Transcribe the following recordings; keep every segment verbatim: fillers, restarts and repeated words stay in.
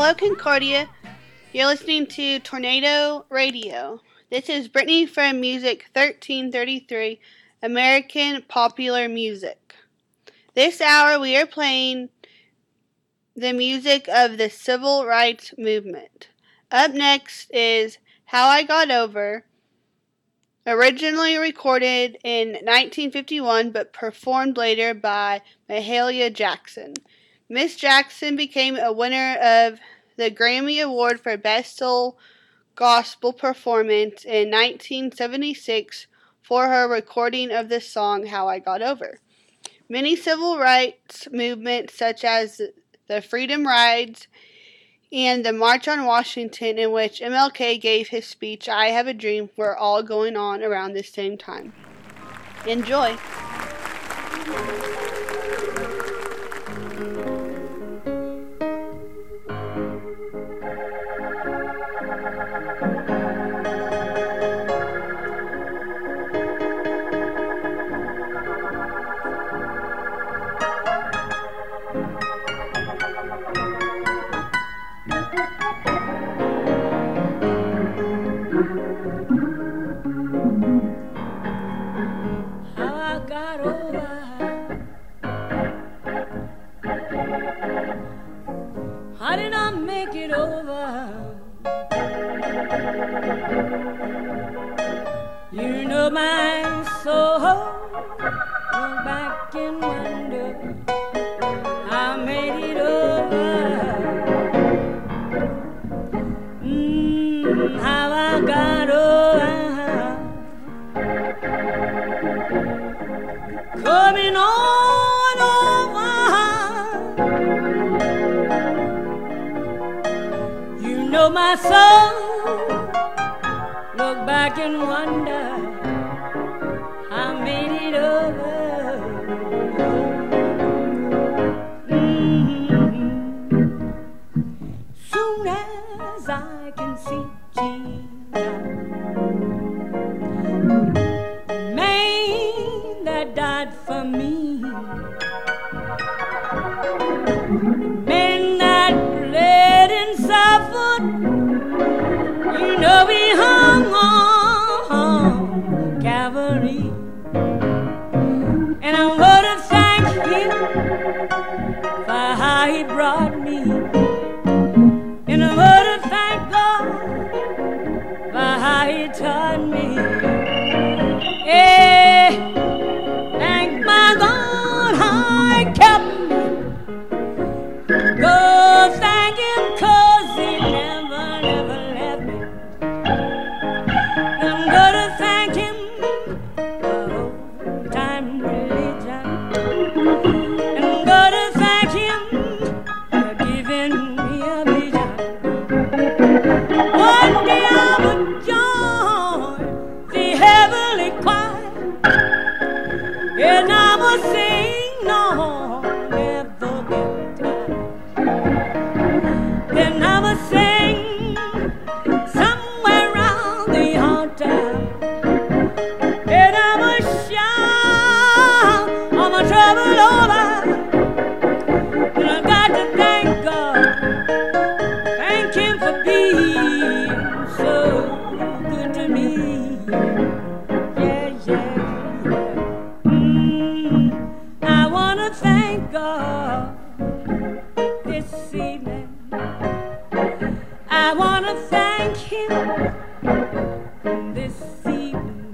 Hello, Concordia. You're listening to Tornado Radio. This is Brittany from Music thirteen thirty-three, American Popular Music. This hour we are playing the music of the Civil Rights Movement. Up next is How I Got Over, originally recorded in nineteen fifty-one but performed later by Mahalia Jackson. Miss Jackson became a winner of the Grammy Award for Best Soul Gospel Performance in nineteen seventy-six for her recording of the song How I Got Over. Many civil rights movements such as the Freedom Rides and the March on Washington, in which M L K gave his speech I Have a Dream, were all going on around the same time. Enjoy! How did I make it over? You know my soul. Look back and wonder I made it over. Mm, how I got over. Coming on over. You know my soul. Look back and wonder I made it over. Mm-hmm. Soon as I can see Jesus, man that died for me, man that bled and suffered, you know he hung on Calvary. And I want to thank him for how he brought me. And I want to thank God for how he taught me. Hey, thank my God how he kept me. Go thank him 'cause he never, never left me. I'm gonna thank him for old time religion. And I'm gonna thank him for giving me a vision. One day I will join the heavenly choir, and I will sing, no, never get tired. Then I will sing somewhere around the altar, and I will shout all my trouble over. And I got to thank God, thank him for being so good to me. Yeah, yeah, yeah. Mm, I want to thank God this evening. I want to thank him this evening.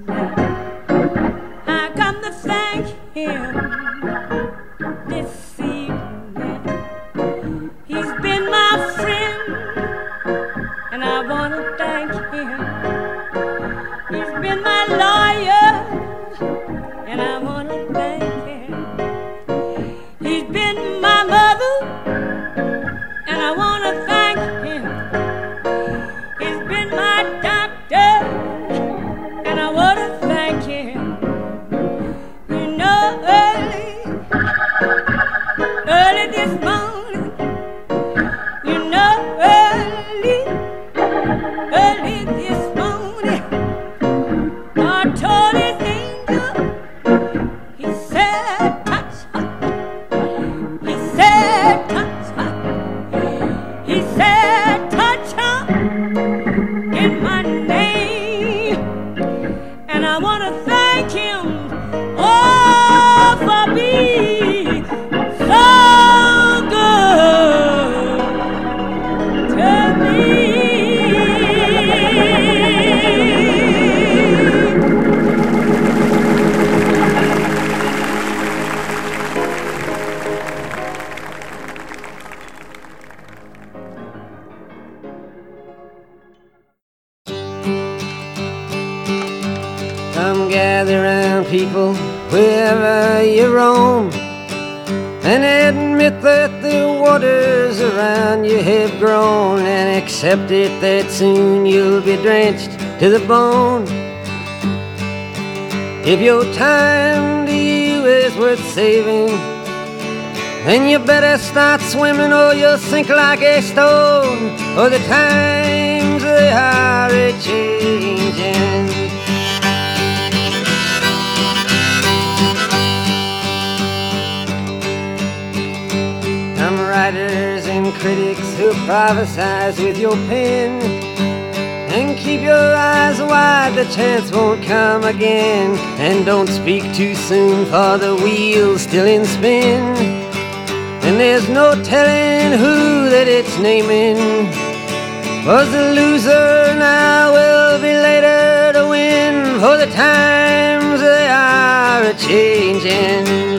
I come to thank him this evening. He's been my friend, and I want to thank him. He's been my lawyer, and I want to thank him. He's been my mother, and I want to thank him. He's been my doctor, and I want to thank him. You know, early, early this morning, you know, early, early this morning, God told his angel, he said, touch her. He said, touch her. He said, wherever you roam, and admit that the waters around you have grown, and accept it that soon you'll be drenched to the bone. If your time to you is worth saving, then you better start swimming or you'll sink like a stone, or the times they are a-changing. Some writers and critics who prophesize with your pen, and keep your eyes wide, the chance won't come again. And don't speak too soon, for the wheel's still in spin, and there's no telling who that it's naming. Was the loser now will be later to win, for the times they are a-changing.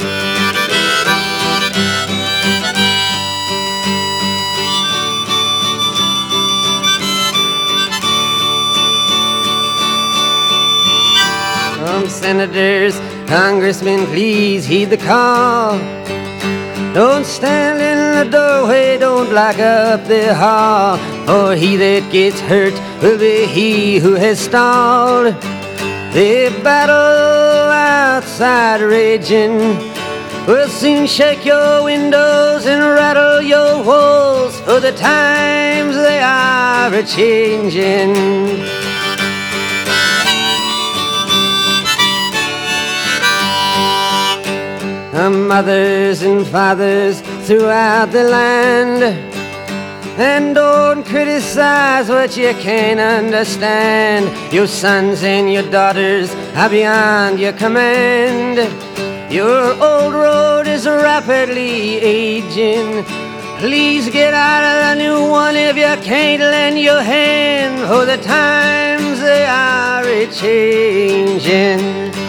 Some senators, congressmen, please heed the call. Don't stand in the doorway, don't block up the hall, for he that gets hurt will be he who has stalled. The battle outside raging will soon shake your windows and rattle your walls, for the times they are a-changing. Mothers and fathers throughout the land, and don't criticize what you can't understand. Your sons and your daughters are beyond your command. Your old road is rapidly aging. Please get out of the new one if you can't lend your hand, for the times they are a-changing.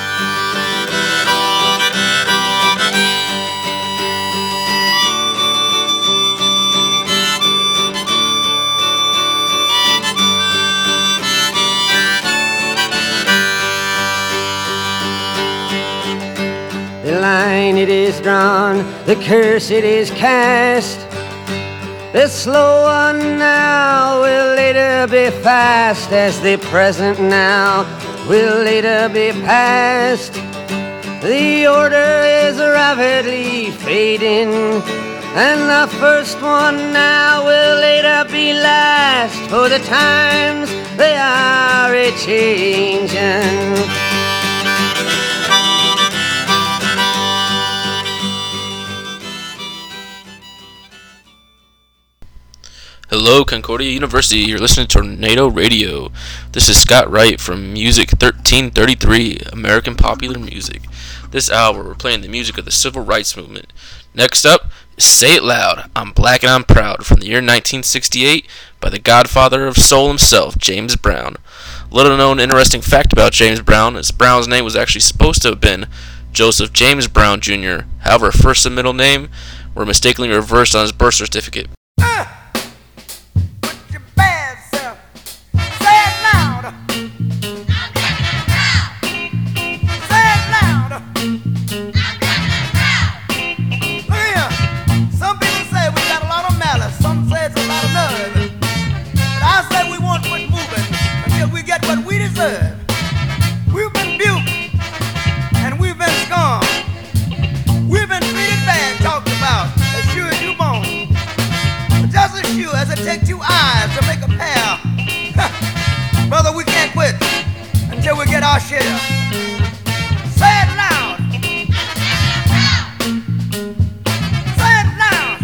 The line it is drawn, the curse it is cast. The slow one now will later be fast, as the present now will later be past. The order is rapidly fading, and the first one now will later be last, for the times they are a-changing. Hello, Concordia University. You're listening to Tornado Radio. This is Scott Wright from Music thirteen thirty-three, American Popular Music. This hour, we're playing the music of the Civil Rights Movement. Next up, Say It Loud, I'm Black and I'm Proud, from the year nineteen sixty-eight, by the godfather of soul himself, James Brown. Little known interesting fact about James Brown is Brown's name was actually supposed to have been Joseph James Brown Junior However, first and middle name were mistakenly reversed on his birth certificate. We've been buked and we've been scorned. We've been treated bad, talked about, as sure as you born. But just as sure as it takes two eyes to make a pair, brother, we can't quit until we get our share. Say it loud. Say it loud.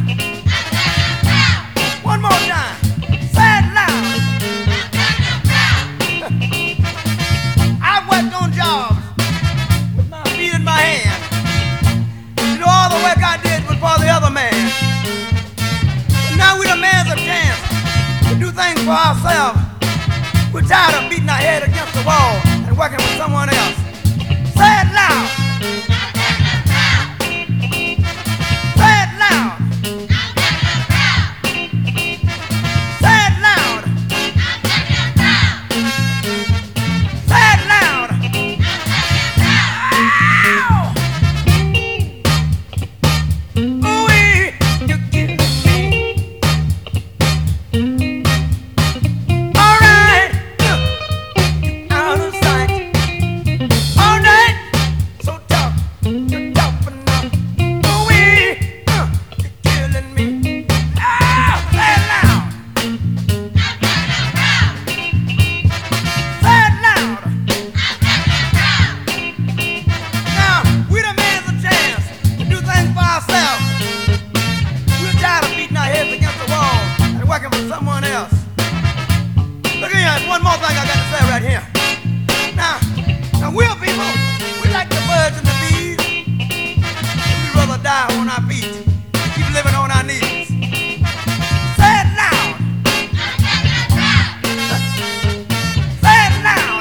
One more time. Say it loud. I've worked on jobs with my feet in my hand. You know, all the work I did was for the other man. But now we demand a chance to do things for ourselves. We're tired of beating our head against the wall and working with someone else. Say it loud. Say it loud. Say it loud. Say it loud. on our feet, keep living on our knees. Say it loud. Say it loud.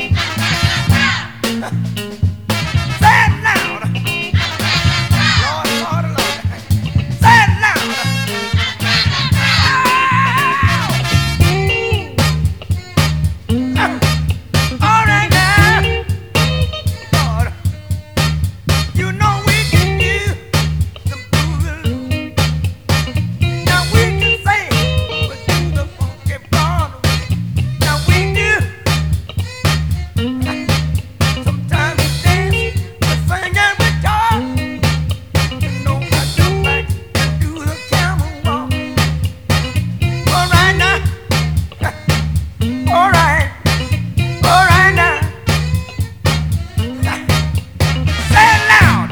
Say it loud. Lord, Lord, Lord. Say it loud. All right now, Lord, you know we can do the boogaloo. Now we can sing, but do the funky Broadway. Now we do. Sometimes we dance, we sing and we talk. You know I jump back and do the camel walk. All right now, all right, all right now. Say it loud.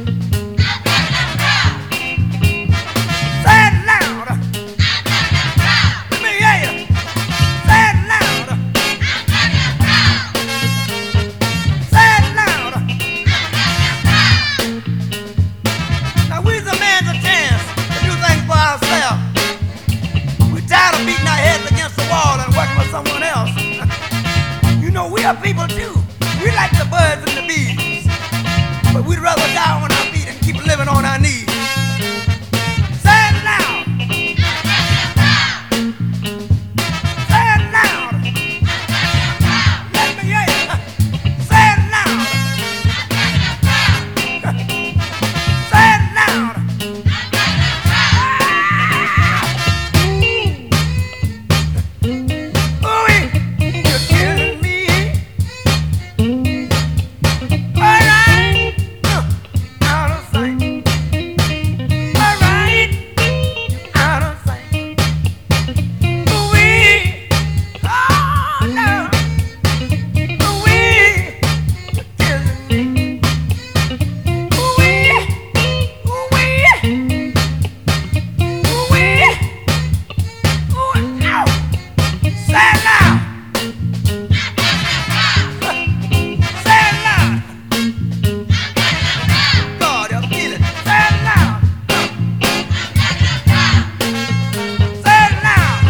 Say it loud. Let me hear you. Say it loud. Say it loud. Now we's a man's a chance to do things for ourselves. We're tired of beating our heads against the wall and working with someone else. You know, we are people too. We like the birds and the bees. But we'd rather die on our feet and keep living on our knees. Say it loud. Say it loud. Let me hear you. Say it loud. Say it loud. Ooh-wee, you're killing me. All right, uh, out of sight. All right, out of sight. Ooh-wee, oh no. Ooh-wee, you're killing me. Ooh-wee, ooh-wee, ooh-wee, ooh, ow. Say it loud. Say it loud. God, I feel it. Say it loud. Say it loud.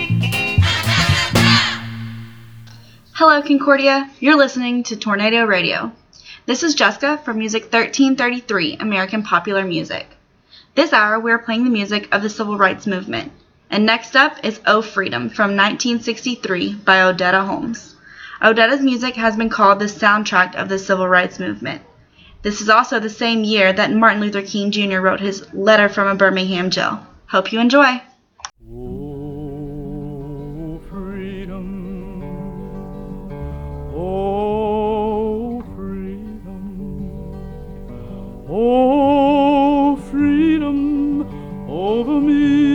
Hello, Concordia. You're listening to Tornado Radio. This is Jessica from Music thirteen thirty-three, American Popular Music. This hour, we are playing the music of the Civil Rights Movement. And next up is Oh Freedom from nineteen sixty-three by Odetta Holmes. Odetta's music has been called the soundtrack of the Civil Rights Movement. This is also the same year that Martin Luther King Junior wrote his Letter from a Birmingham Jail. Hope you enjoy. Oh, freedom. Oh, freedom. Oh, freedom over me.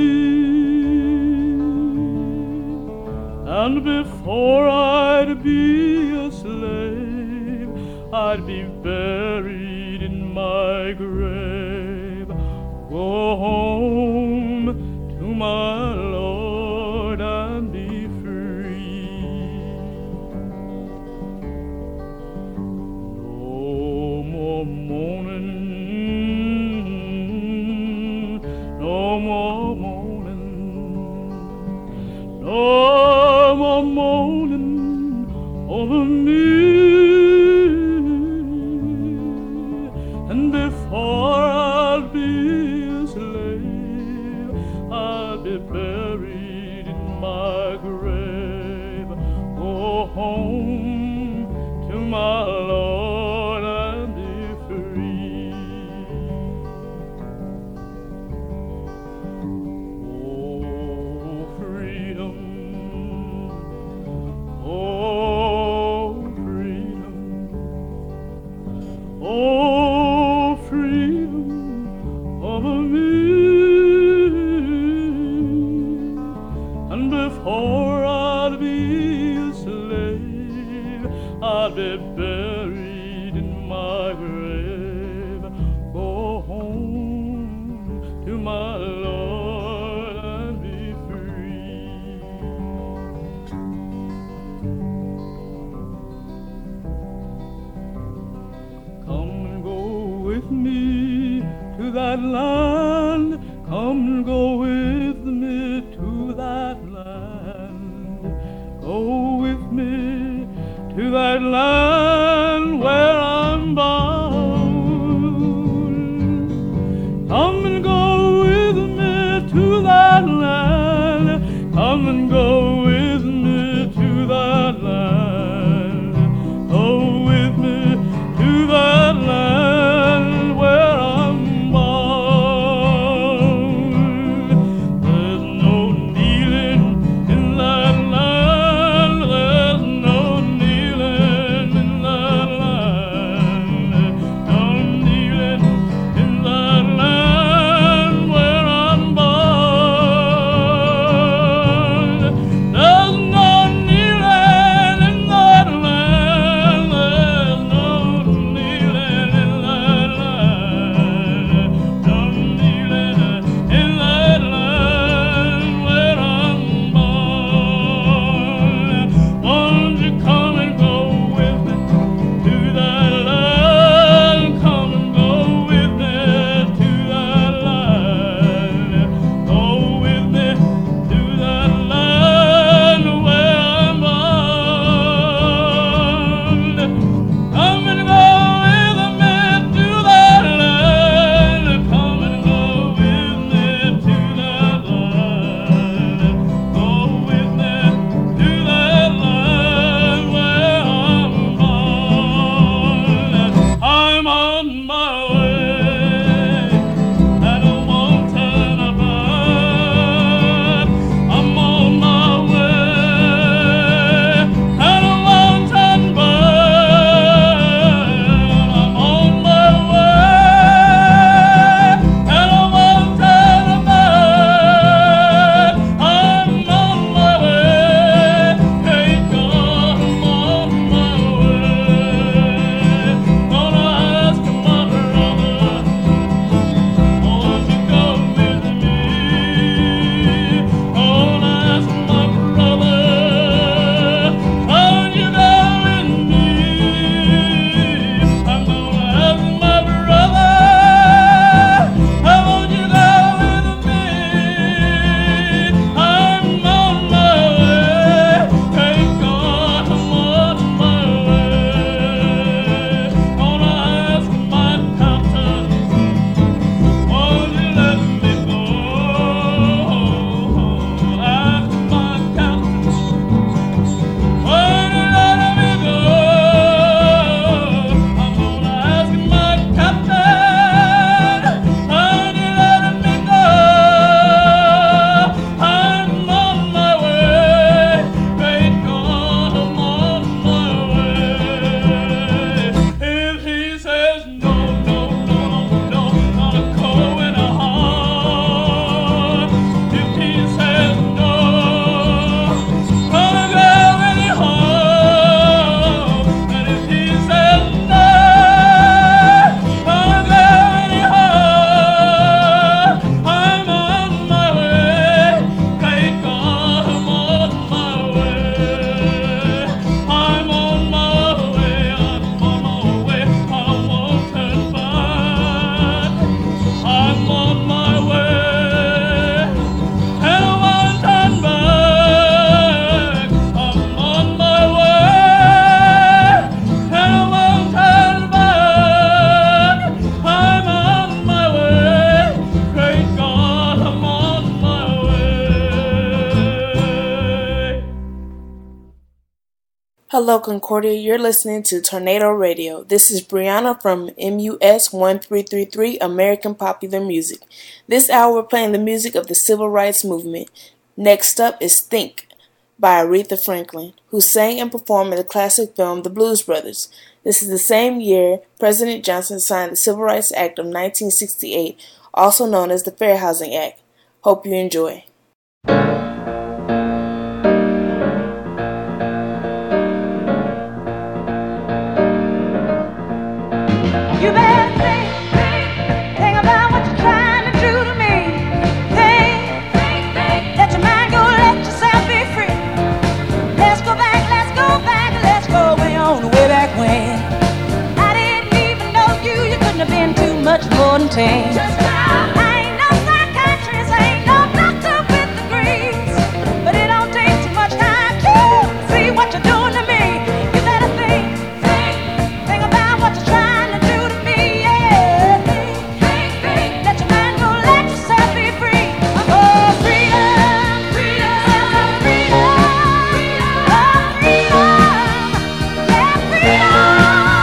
And before I'd be a slave, I'd be buried in my grave. Go home to my Lord and be free. No more mourning, no more mourning, no more mourning over me. And before I'll be a slave, I'll be buried in my grave. Go home to my Lord and be free. Oh, freedom. Oh, freedom. Oh, freedom over me. And before I'd be a slave, I'd be buried in my grave. Go home to my Lord and be free. Come and with me to that land. Come and go with me to that land. Go with me to that land where I'm bound. Come and go with me to that land. Come and go with me to that land. Go with me to that land where I'm bound. There's no kneeling in that land. There's no kneeling in that land. No kneeling in that land where I'm bound. There's no kneeling in that land. There's no kneeling in that land. No kneeling in that land where I'm bound. Won't you come and go with me to that land? Come and go with me to that land. Go with me to that land where I'm bound. Come and go with me to that land. Come and go with me to that land. Go with me to that land where I'm bound. I'm on my way, and I won't turn about. I'm on my way, and I won't turn back. I'm on my way, and I won't turn back. I'm on my way, hey God, I'm on my way. Gonna ask my brother, won't you go with me? Gonna ask my brother, won't you go with me? I'm gonna ask my brother, won't you go with me? I'm on my way, hey God, I'm on my way. Gonna ask my captain, won't you let me go? Ask my captain, won't you let me go? I'm gonna ask my captain, won't you let me go? I'm on my way, great God, I'm on my way. If he says no, no, no, no, not a coal in a heart. If he says no, gonna go any home. And if he says no, gonna go any home. I'm on my way, great God, I'm on my way. I'm on my way, I'm on my way, I won't turn back. I'm on my way, and I won't turn back. I'm on my way, and I won't turn back. I'm on my way, great God, I'm on my way. Hello, Concordia. You're listening to Tornado Radio. This is Brianna from M U S one three three three American Popular Music. This hour we're playing the music of the Civil Rights Movement. Next up is Think by Aretha Franklin, who sang and performed in the classic film The Blues Brothers. This is the same year President Johnson signed the Civil Rights Act of nineteen sixty-eight, also known as the Fair Housing Act. Hope you enjoy. You better think, think, think about what you're trying to do to me. Think, think, think, let your mind go, let yourself be free. Let's go back, let's go back, let's go way on, way back when. I didn't even know you, you couldn't have been much more than tame. I ain't no psychiatrist, I ain't no doctor with degrees, but it don't take too much time to see what you're doing to me. You better think, think, think about what you're trying to do to me. Yeah, think, think, think. Let your mind go, let yourself be free. Oh, freedom, freedom, freedom, oh, freedom, yeah, freedom.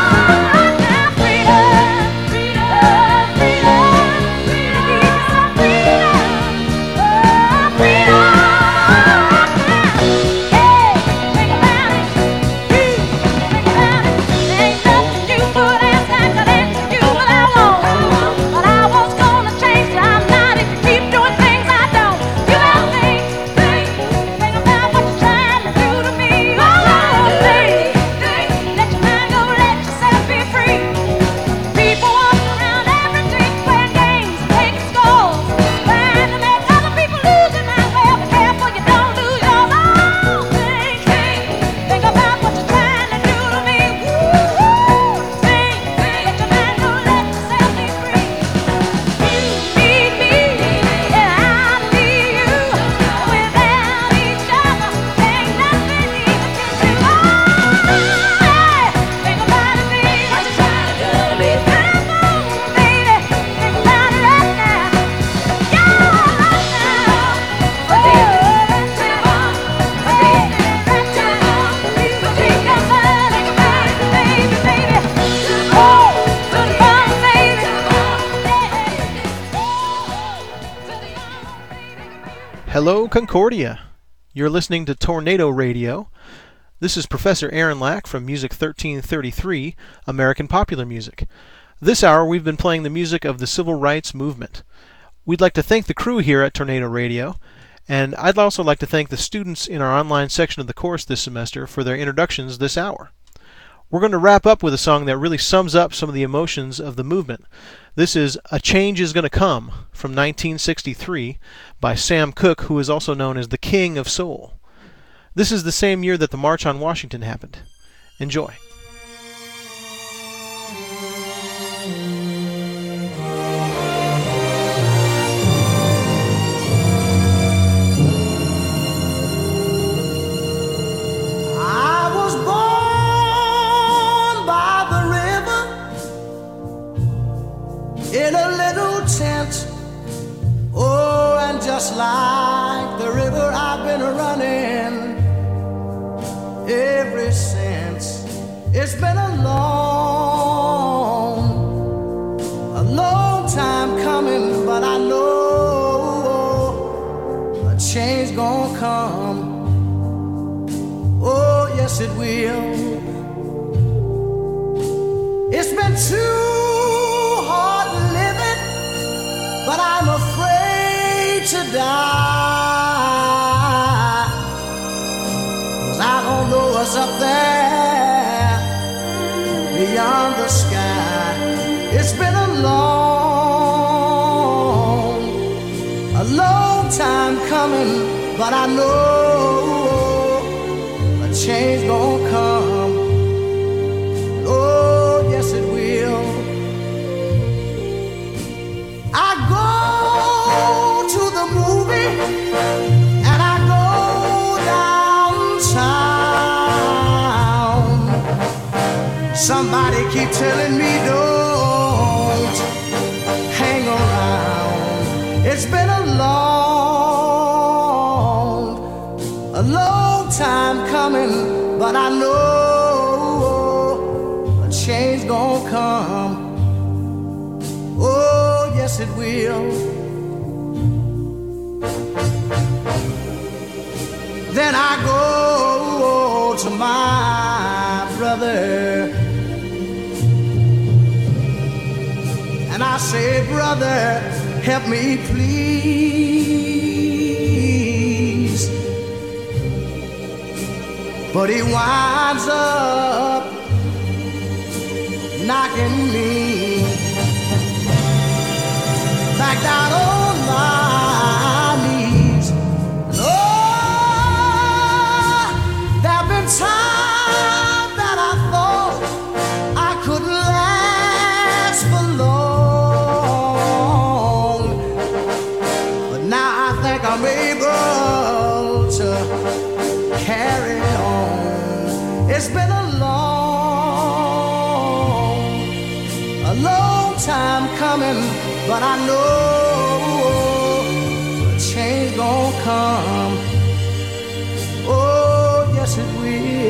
Hello, Concordia. You're listening to Tornado Radio. This is Professor Aaron Lack from Music thirteen thirty-three, American Popular Music. This hour we've been playing the music of the Civil Rights Movement. We'd like to thank the crew here at Tornado Radio, and I'd also like to thank the students in our online section of the course this semester for their introductions this hour. We're going to wrap up with a song that really sums up some of the emotions of the movement. This is A Change Is Gonna Come from nineteen sixty-three by Sam Cooke, who is also known as the King of Soul. This is the same year that the March on Washington happened. Enjoy. I was born by the river in a little tent. Oh, and just like the river, I've been running ever since. It's been a long, a long time coming, but I know a change gonna come. Oh, yes it will. It's been too hard living, but I'm afraid to die, 'cause I don't know what's up there beyond the sky. It's been a long, a long time coming, but I know a change gonna come. Oh, yes it will. I go to the movie and I go downtown. Somebody keep telling me don't hang around. It's been a long, a long time coming, but I know a change gonna come. Oh, yes it will. Then I go to my brother and I say, brother, help me please. But he winds up knocking me back down on my knees. Oh, there've been times that I thought I couldn't last for long. time coming, but I know a change gon' come. Oh, yes it will.